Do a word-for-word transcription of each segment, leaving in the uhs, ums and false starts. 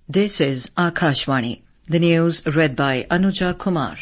This is Akashvani. The news read by Anuja Kumar.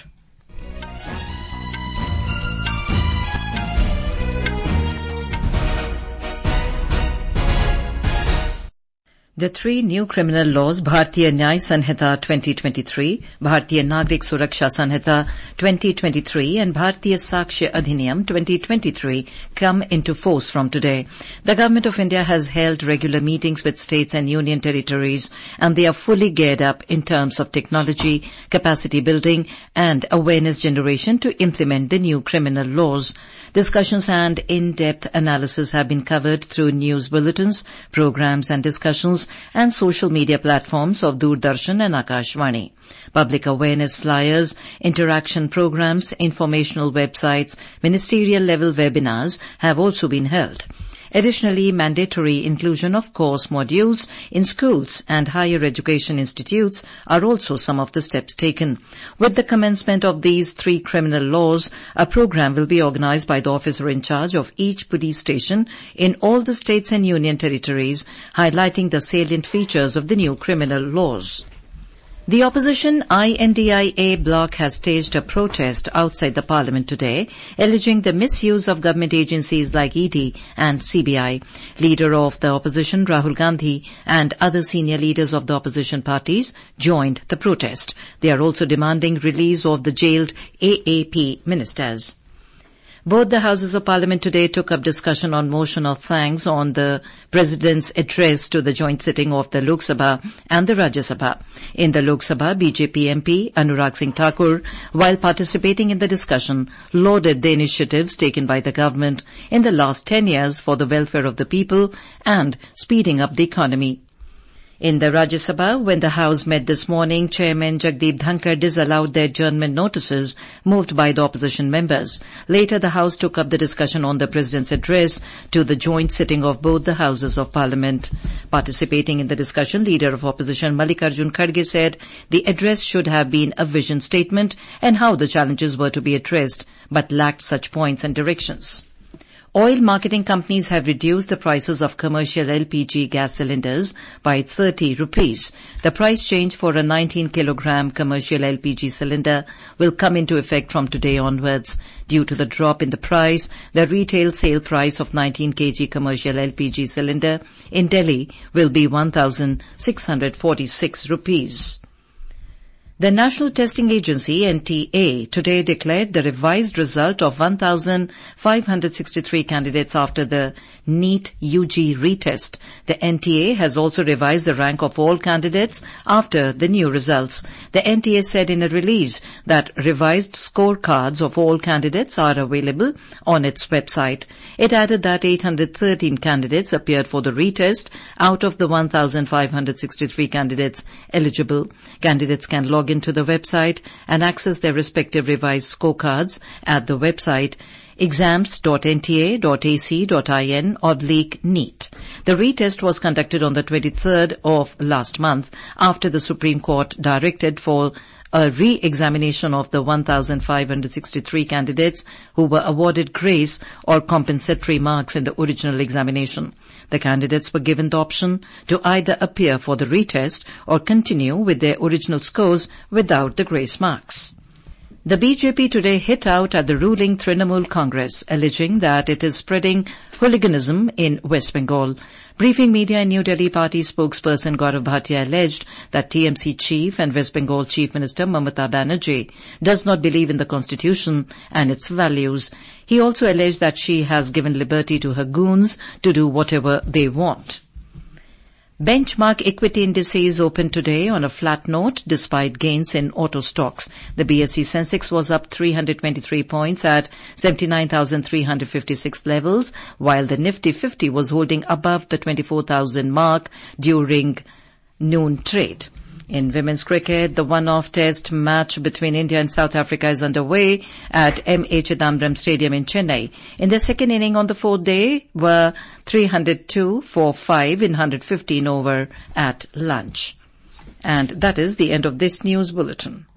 The three new criminal laws, Bharatiya Nyay Sanhita twenty twenty-three, Bharatiya Nagrik Suraksha Sanhita twenty twenty-three and Bharatiya Sakshya Adhiniyam twenty twenty-three come into force from today. The Government of India has held regular meetings with states and union territories, and they are fully geared up in terms of technology, capacity building and awareness generation to implement the new criminal laws. Discussions and in-depth analysis have been covered through news bulletins, programs and discussions and social media platforms of Doordarshan and Akashvani. Public awareness flyers, interaction programs, informational websites, ministerial-level webinars have also been held. Additionally, mandatory inclusion of course modules in schools and higher education institutes are also some of the steps taken. With the commencement of these three criminal laws, a program will be organized by the officer in charge of each police station in all the states and union territories, highlighting the salient features of the new criminal laws. The opposition I N D I A bloc has staged a protest outside the parliament today, alleging the misuse of government agencies like E D and C B I. Leader of the opposition, Rahul Gandhi, and other senior leaders of the opposition parties joined the protest. They are also demanding release of the jailed A A P ministers. Both the Houses of Parliament today took up discussion on motion of thanks on the President's address to the joint sitting of the Lok Sabha and the Rajya Sabha. In the Lok Sabha, B J P M P Anurag Singh Thakur, while participating in the discussion, lauded the initiatives taken by the government in the last ten years for the welfare of the people and speeding up the economy. In the Rajya Sabha, when the House met this morning, Chairman Jagdeep Dhankar disallowed the adjournment notices moved by the opposition members. Later, the House took up the discussion on the President's address to the joint sitting of both the Houses of Parliament. Participating in the discussion, Leader of Opposition Mallikarjun Kharge said the address should have been a vision statement and how the challenges were to be addressed, but lacked such points and directions. Oil marketing companies have reduced the prices of commercial L P G gas cylinders by thirty rupees. The price change for a nineteen kilogram commercial L P G cylinder will come into effect from today onwards. Due to the drop in the price, the retail sale price of nineteen kilogram commercial L P G cylinder in Delhi will be one thousand six hundred forty-six rupees. The National Testing Agency, N T A, today declared the revised result of one thousand five hundred sixty-three candidates after the NEET U G retest. The N T A has also revised the rank of all candidates after the new results. The N T A said in a release that revised scorecards of all candidates are available on its website. It added that eight hundred thirteen candidates appeared for the retest out of the one thousand five hundred sixty-three candidates eligible. Candidates can log into the website and access their respective revised scorecards at the website exams dot n t a dot a c dot in oblique NEET. The retest was conducted on the twenty-third of last month after the Supreme Court directed for a re-examination of the one thousand five hundred sixty-three candidates who were awarded grace or compensatory marks in the original examination. The candidates were given the option to either appear for the retest or continue with their original scores without the grace marks. The B J P today hit out at the ruling Trinamool Congress, alleging that it is spreading hooliganism in West Bengal. Briefing media in New Delhi, party spokesperson Gaurav Bhatia alleged that T M C chief and West Bengal Chief Minister Mamata Banerjee does not believe in the constitution and its values. He also alleged that she has given liberty to her goons to do whatever they want. Benchmark equity indices opened today on a flat note despite gains in auto stocks. The B S E Sensex was up three hundred twenty-three points at seventy-nine thousand three hundred fifty-six levels, while the Nifty fifty was holding above the twenty-four thousand mark during noon trade. In women's cricket, the one-off test match between India and South Africa is underway at M A Chidambaram Stadium in Chennai. In the second inning on the fourth day were three hundred two for five in one hundred fifteen over at lunch. And that is the end of this news bulletin.